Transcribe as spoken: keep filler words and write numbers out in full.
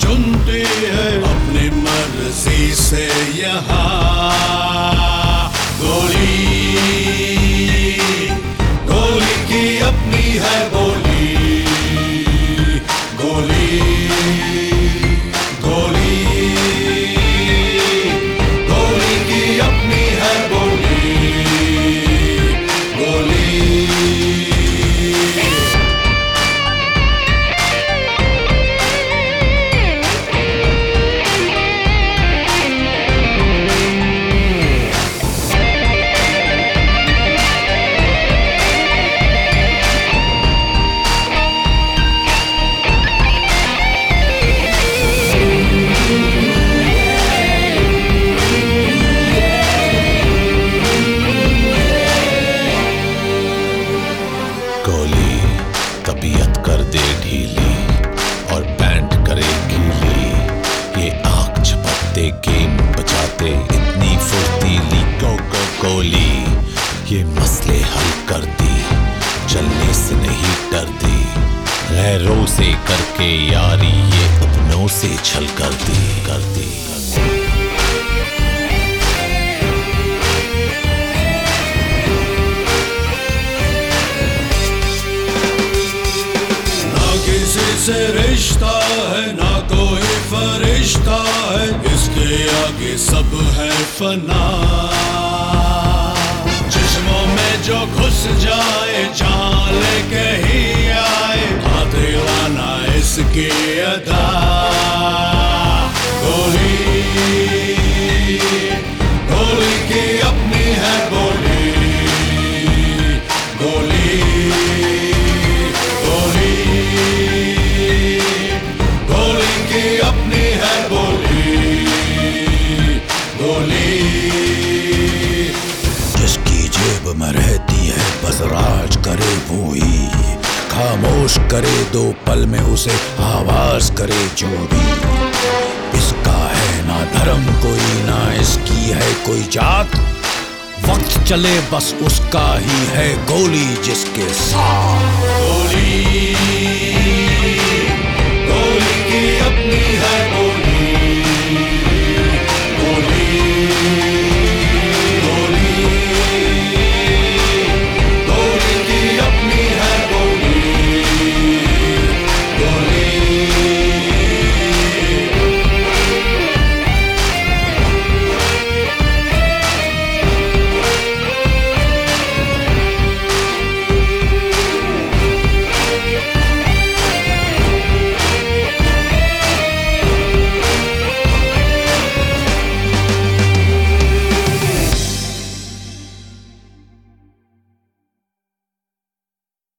चुनती है अपनी मर्जी से यहाँ। गोली गोली की अपनी है बोली, गोली गोली गोली की अपनी है बोली, गोली। गोली तबीयत कर दे ढीली और बैंड करे गीली, ये आंख झपकते गेम बचाते इतनी फुर्तीली। गो गो गोली ये मसले हल कर दी, चलने से नहीं डरती, गैरों से करके यारी ये अपनों से छल कर दी कर दी कर दी। किसी से रिश्ता है ना कोई फरिश्ता है, इसके आगे सब है फना। जिस्मों में जो घुस जाए जहाँ लेके ही आए, हाथ हिलाना इसकी अदा। गोली गोली की अपनी है बोली, गोली गोली गोली की अपनी है बोली, गोली। जिसकी जेब में रहती है बस राज करे वो ही, खामोश करे दो पल में उसे आवाज करे जो भी। इसका है ना धर्म कोई, ना इसकी है कोई जात, वक्त चले बस उसका ही है गोली जिसके साथ। गोली गोली की अपनी है बोली।